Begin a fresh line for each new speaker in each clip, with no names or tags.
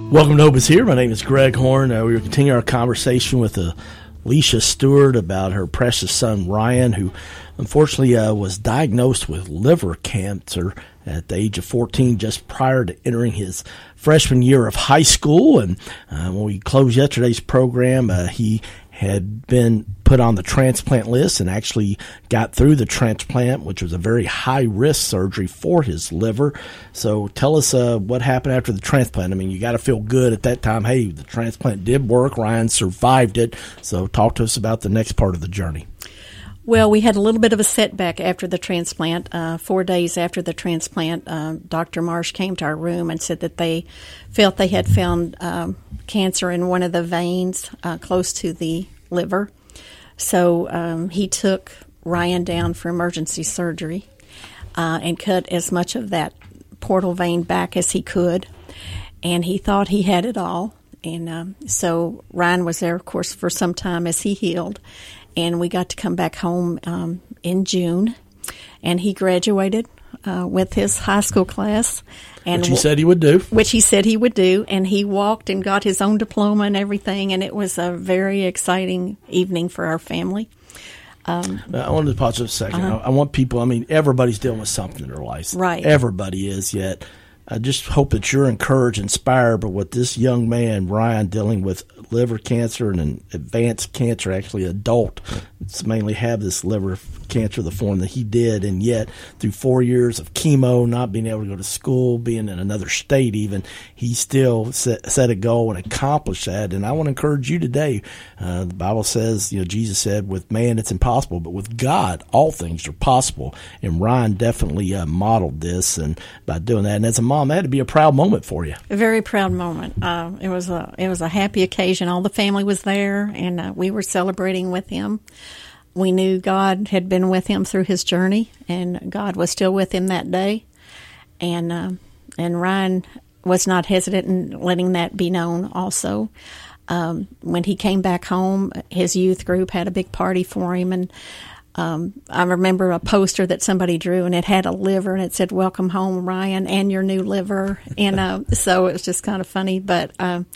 Welcome to Hope is Here. My name is Greg Horn. We will continue our conversation with Alicia Stewart about her precious son, Ryan, who unfortunately was diagnosed with liver cancer at the age of 14, just prior to entering his freshman year of high school. And when we closed yesterday's program, he had been put on the transplant list and actually got through the transplant, which was a very high-risk surgery for his liver. So tell us what happened after the transplant. I mean, you got to feel good at that time. Hey, the transplant did work. Ryan survived it. So talk to us about the next part of the journey.
Well, we had a little bit of a setback after the transplant. 4 days after the transplant, Dr. Marsh came to our room and said that they felt they had found cancer in one of the veins close to the liver. So he took Ryan down for emergency surgery and cut as much of that portal vein back as he could. And he thought he had it all. And so Ryan was there, of course, for some time as he healed. And we got to come back home in June, and he graduated with his high school class. And
which he said he would do.
Which he said he would do, and he walked and got his own diploma and everything, and it was a very exciting evening for our family.
I wanted to pause just a second. I want people, I mean, everybody's dealing with something in their lives.
Right.
Everybody is, yet I just hope that you're encouraged, inspired by what this young man, Ryan, dealing with liver cancer and an advanced cancer, actually adult, it's mainly have this liver cancer, the form that he did, and yet through 4 years of chemo, not being able to go to school, being in another state even, he still set a goal and accomplished that. And I want to encourage you today. The Bible says, Jesus said, with man it's impossible, but with God all things are possible. And Ryan definitely modeled this, and by doing that, and as a mom, that had to be a proud moment for you.
A very proud moment. It was a happy occasion. All the family was there, and we were celebrating with him. We knew God had been with him through his journey, and God was still with him that day. And Ryan was not hesitant in letting that be known also. When he came back home, his youth group had a big party for him, and I remember a poster that somebody drew, and it had a liver, and it said, "Welcome home, Ryan, and your new liver." And so it was just kind of funny, but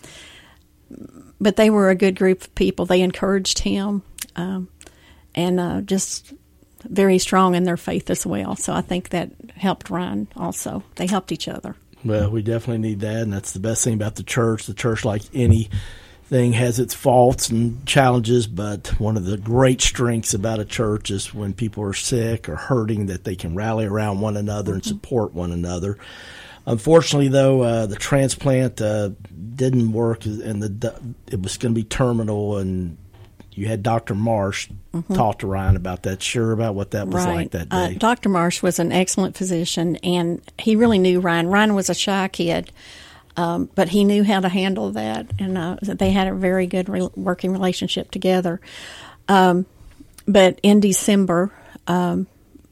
they were a good group of people. They encouraged him, and just very strong in their faith as well. So I think that helped Ryan also. They helped each other.
Well, we definitely need that, and that's the best thing about the church. The church, like anything, has its faults and challenges, but one of the great strengths about a church is when people are sick or hurting, that they can rally around one another and support one another. Unfortunately, though, the transplant didn't work, and it was going to be terminal, and you had Dr. Marsh talk to Ryan about that. Sure about what that was like that day.
Dr. Marsh was an excellent physician, and he really knew Ryan. Ryan was a shy kid, but he knew how to handle that, and they had a very good working relationship together. But in December of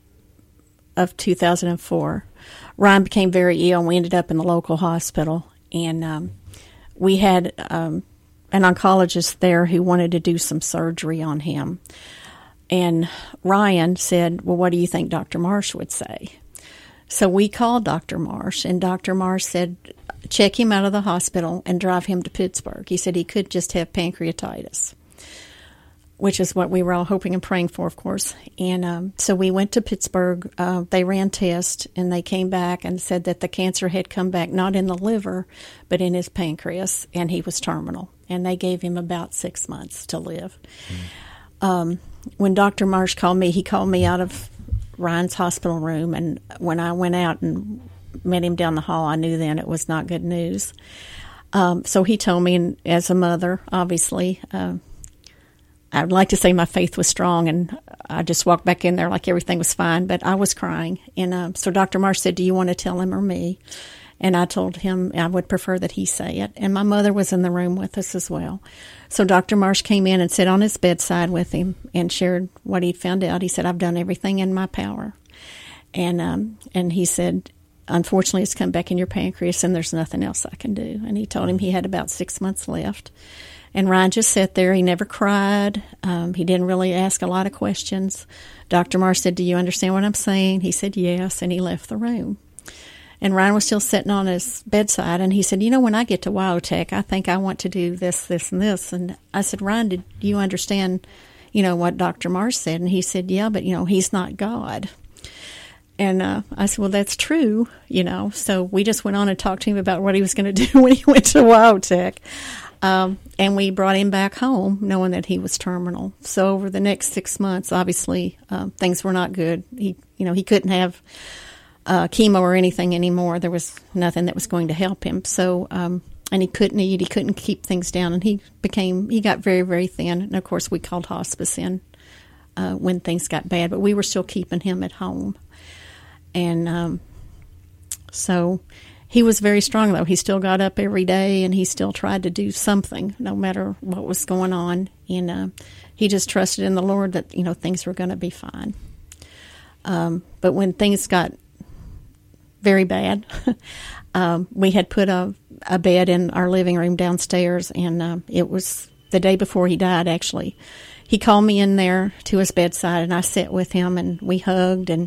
2004, Ryan became very ill, and we ended up in the local hospital. And we had an oncologist there who wanted to do some surgery on him. And Ryan said, "Well, what do you think Dr. Marsh would say?" So we called Dr. Marsh, and Dr. Marsh said, "Check him out of the hospital and drive him to Pittsburgh." He said he could just have pancreatitis, which is what we were all hoping and praying for, of course. And so we went to Pittsburgh. They ran tests, and they came back and said that the cancer had come back not in the liver, but in his pancreas, and he was terminal. And they gave him about 6 months to live. When Dr. Marsh called me, he called me out of Ryan's hospital room, and when I went out and met him down the hall, I knew then it was not good news. So he told me, and as a mother, obviously, I would like to say my faith was strong, and I just walked back in there like everything was fine, but I was crying. And so Dr. Marsh said, "Do you want to tell him or me?" And I told him I would prefer that he say it. And my mother was in the room with us as well. So Dr. Marsh came in and sat on his bedside with him and shared what he'd found out. He said, "I've done everything in my power." And he said, "Unfortunately, it's come back in your pancreas, and there's nothing else I can do." And he told him he had about 6 months left. And Ryan just sat there. He never cried. He didn't really ask a lot of questions. Dr. Marsh said, "Do you understand what I'm saying?" He said, "Yes," and he left the room. And Ryan was still sitting on his bedside, and he said, when I get to Wyotek, I think I want to do this, this, and this. And I said, Ryan, did you understand, what Dr. Marsh said? And he said, yeah, but, he's not God. And I said, well, that's true, So we just went on and talked to him about what he was going to do when he went to Wyotek. And we brought him back home knowing that he was terminal. So over the next 6 months, obviously, things were not good. He couldn't have chemo or anything anymore. There was nothing that was going to help him. So, and he couldn't eat. He couldn't keep things down. And he got very, very thin. And, of course, we called hospice in when things got bad. But we were still keeping him at home. And so he was very strong, though. He still got up every day, and he still tried to do something, no matter what was going on. And he just trusted in the Lord that, things were going to be fine. But when things got very bad, we had put a bed in our living room downstairs, and it was the day before he died, actually. He called me in there to his bedside, and I sat with him, and we hugged, and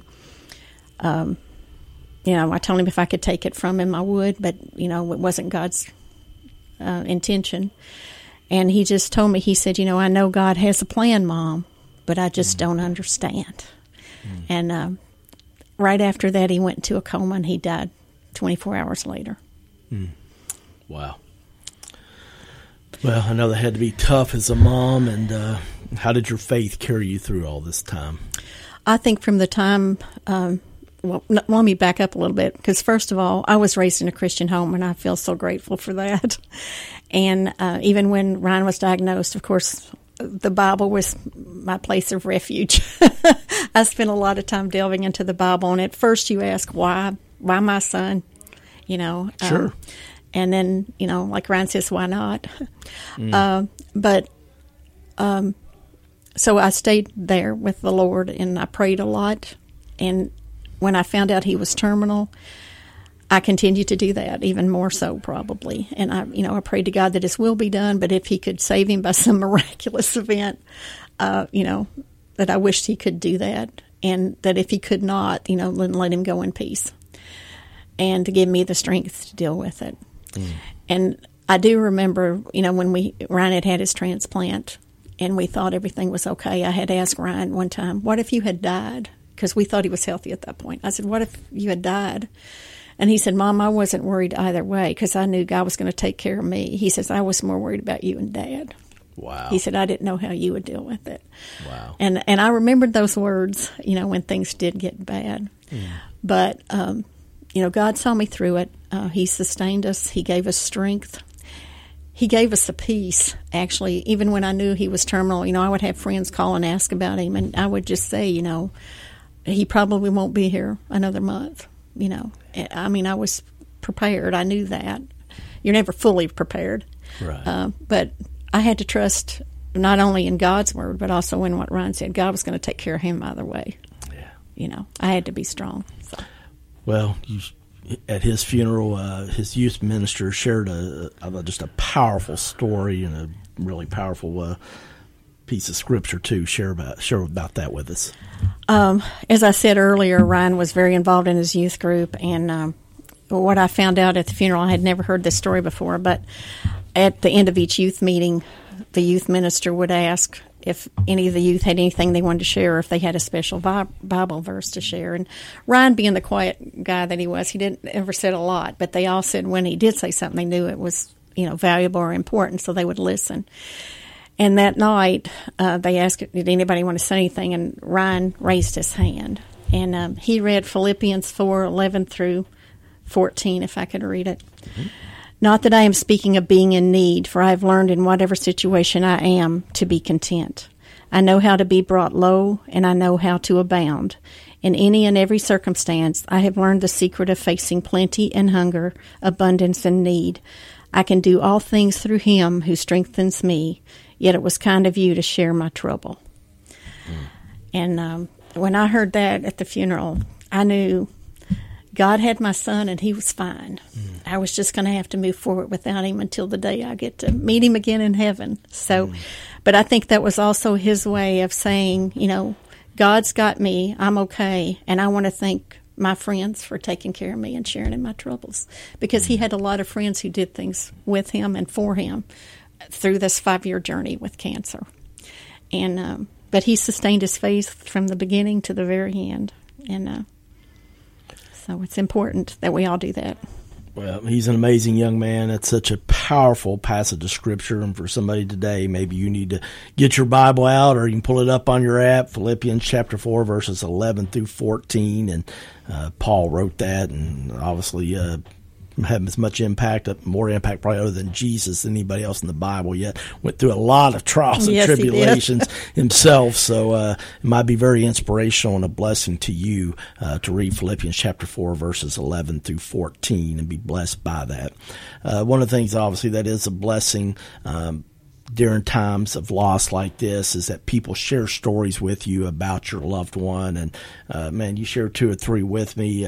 I told him if I could take it from him, I would, but, it wasn't God's intention. And he just told me, he said, I know God has a plan, Mom, but I just don't understand. And right after that, he went into a coma, and he died 24 hours later.
Wow. Well, I know that had to be tough as a mom, and how did your faith carry you through all this time?
I think from the time... let me back up a little bit, because first of all, I was raised in a Christian home, and I feel so grateful for that. And even when Ryan was diagnosed, of course, the Bible was my place of refuge. I spent a lot of time delving into the Bible, and at first you ask, why my son?
Sure.
And then, like Ryan says, why not? So I stayed there with the Lord, and I prayed a lot, and when I found out he was terminal, I continued to do that, even more so probably. And I prayed to God that His will be done, but if He could save him by some miraculous event, that I wished He could do that, and that if He could not, then let him go in peace, and to give me the strength to deal with it. And I do remember, when Ryan had his transplant, and we thought everything was okay. I had asked Ryan one time, "What if you had died?" Because we thought he was healthy at that point. I said, "What if you had died?" And he said, "Mom, I wasn't worried either way, because I knew God was going to take care of me." He says, "I was more worried about you and Dad."
Wow.
He said, "I didn't know how you would deal with it."
Wow.
And I remembered those words, when things did get bad. But, God saw me through it. He sustained us. He gave us strength. He gave us a peace, actually. Even when I knew he was terminal, I would have friends call and ask about him, and I would just say, he probably won't be here another month. I was prepared. I knew that. You're never fully prepared.
Right.
But I had to trust not only in God's word, but also in what Ryan said. God was going to take care of him either way. Yeah. I had to be strong. So.
Well, at his funeral, his youth minister shared just a powerful story and a really powerful piece of scripture too. Share about that with us.
As I said earlier, Ryan was very involved in his youth group, and what I found out at the funeral, I had never heard this story before, but at the end of each youth meeting, the youth minister would ask if any of the youth had anything they wanted to share, or if they had a special Bible verse to share. And Ryan, being the quiet guy that he was, he didn't ever said a lot, but they all said when he did say something, they knew it was valuable or important, so they would listen. And that night, they asked, did anybody want to say anything? And Ryan raised his hand. And he read Philippians 4:11 through 14, if I could read it. Mm-hmm. "Not that I am speaking of being in need, for I have learned in whatever situation I am to be content. I know how to be brought low, and I know how to abound. In any and every circumstance, I have learned the secret of facing plenty and hunger, abundance and need. I can do all things through Him who strengthens me. Yet it was kind of you to share my trouble." And when I heard that at the funeral, I knew God had my son, and he was fine. I was just going to have to move forward without him until the day I get to meet him again in heaven. So, but I think that was also His way of saying, God's got me, I'm okay, and I want to thank my friends for taking care of me and sharing in my troubles, because he had a lot of friends who did things with him and for him through this 5-year journey with cancer. And but he sustained his faith from the beginning to the very end. And so it's important that we all do that.
Well, he's an amazing young man. It's such a powerful passage of Scripture. And for somebody today, maybe you need to get your Bible out, or you can pull it up on your app, Philippians chapter 4, verses 11 through 14. And Paul wrote that, and obviously had as much impact, more impact probably other than Jesus than anybody else in the Bible yet. Went through a lot of trials and tribulations himself, so it might be very inspirational and a blessing to you to read Philippians chapter 4, verses 11 through 14 and be blessed by that. One of the things, obviously, that is a blessing during times of loss like this is that people share stories with you about your loved one. And, man, you shared 2 or 3 with me.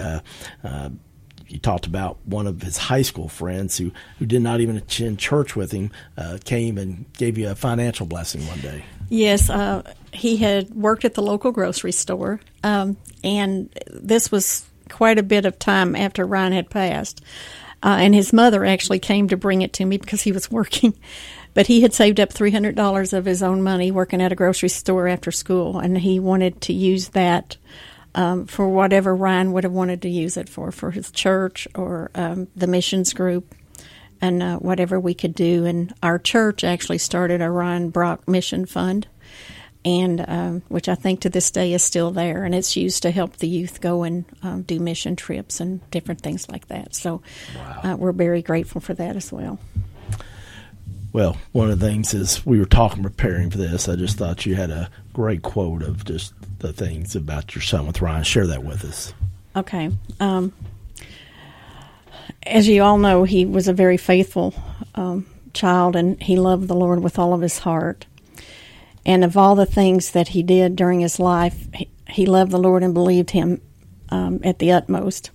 You talked about one of his high school friends who did not even attend church with him, came and gave you a financial blessing one day.
Yes, he had worked at the local grocery store, and this was quite a bit of time after Ryan had passed. And his mother actually came to bring it to me because he was working. But he had saved up $300 of his own money working at a grocery store after school, and he wanted to use that for whatever Ryan would have wanted to use it for his church or the missions group, and whatever we could do. And our church actually started a Ryan Brock Mission Fund, and which I think to this day is still there, and it's used to help the youth go and do mission trips and different things like that. So we're very grateful for that as well.
Well, one of the things is we were preparing for this, I just thought you had a great quote of just the things about your son with Ryan. Share that with us.
Okay. As you all know, he was a very faithful child, and he loved the Lord with all of his heart. And of all the things that he did during his life, he loved the Lord and believed him at the utmost.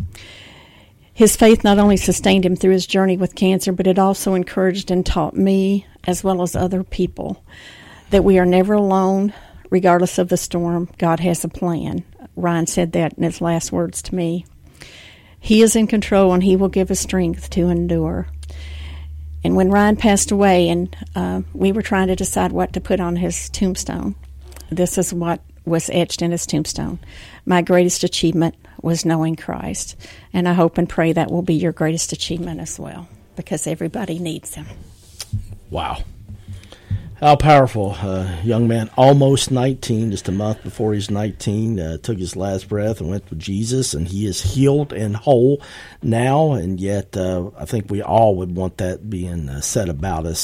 His faith not only sustained him through his journey with cancer, but it also encouraged and taught me, as well as other people, that we are never alone, regardless of the storm. God has a plan. Ryan said that in his last words to me. He is in control, and he will give us strength to endure. And when Ryan passed away, and we were trying to decide what to put on his tombstone, this is what was etched in his tombstone. My greatest achievement was knowing Christ. And I hope and pray that will be your greatest achievement as well, because everybody needs him.
Wow. How powerful. Young man, almost 19, just a month before he's 19, took his last breath and went with Jesus, and he is healed and whole now. And yet I think we all would want that being said about us.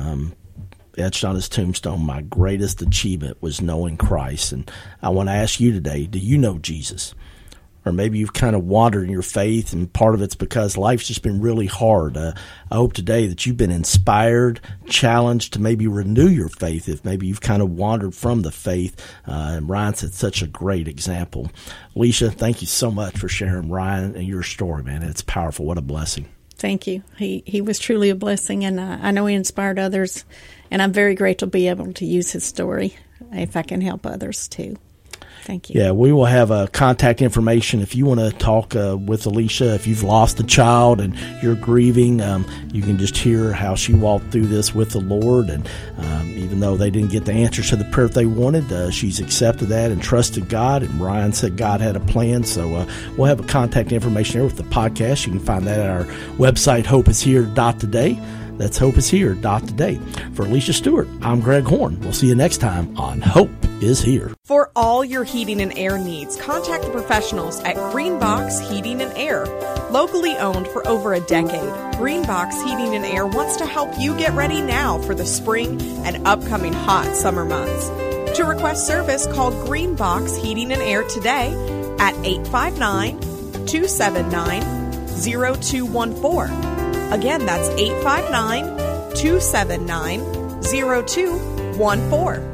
Etched on his tombstone, my greatest achievement was knowing Christ. And I want to ask you today, do you know Jesus? Or maybe you've kind of wandered in your faith, and part of it's because life's just been really hard. I hope today that you've been inspired, challenged to maybe renew your faith if maybe you've kind of wandered from the faith. And Ryan set such a great example. Alicia, thank you so much for sharing Ryan and your story, man. It's powerful. What a blessing.
Thank you. He was truly a blessing, and I know he inspired others, and I'm very grateful to be able to use his story if I can help others too. Thank you.
Yeah, we will have contact information if you want to talk with Alicia. If you've lost a child and you're grieving, you can just hear how she walked through this with the Lord. And even though they didn't get the answers to the prayer they wanted, she's accepted that and trusted God. And Ryan said God had a plan. So we'll have a contact information there with the podcast. You can find that at our website, hopeishere.today. That's hopeishere.today. For Alicia Stewart, I'm Greg Horn. We'll see you next time on Hope is Here.
For all your heating and air needs, contact the professionals at Greenbox Heating and Air. Locally owned for over a decade, Greenbox Heating and Air wants to help you get ready now for the spring and upcoming hot summer months. To request service, call Greenbox Heating and Air today at 859-279-0214. Again, that's 859-279-0214.